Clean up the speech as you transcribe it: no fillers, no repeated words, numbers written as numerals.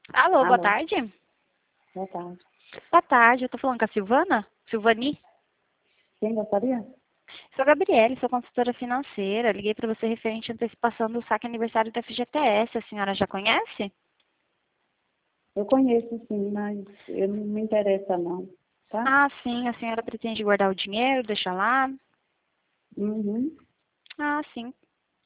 Alô, boa Alô, tarde. boa tarde. Boa tarde, eu tô falando com a Silvana? Silvani? Quem gostaria? Sou a Gabriele, sou consultora financeira. Liguei para você referente à antecipação do saque aniversário da FGTS. A senhora já conhece? Eu conheço sim, mas eu não me interessa não, tá? Ah, sim, a senhora pretende guardar o dinheiro, deixar lá? Uhum. Ah, sim.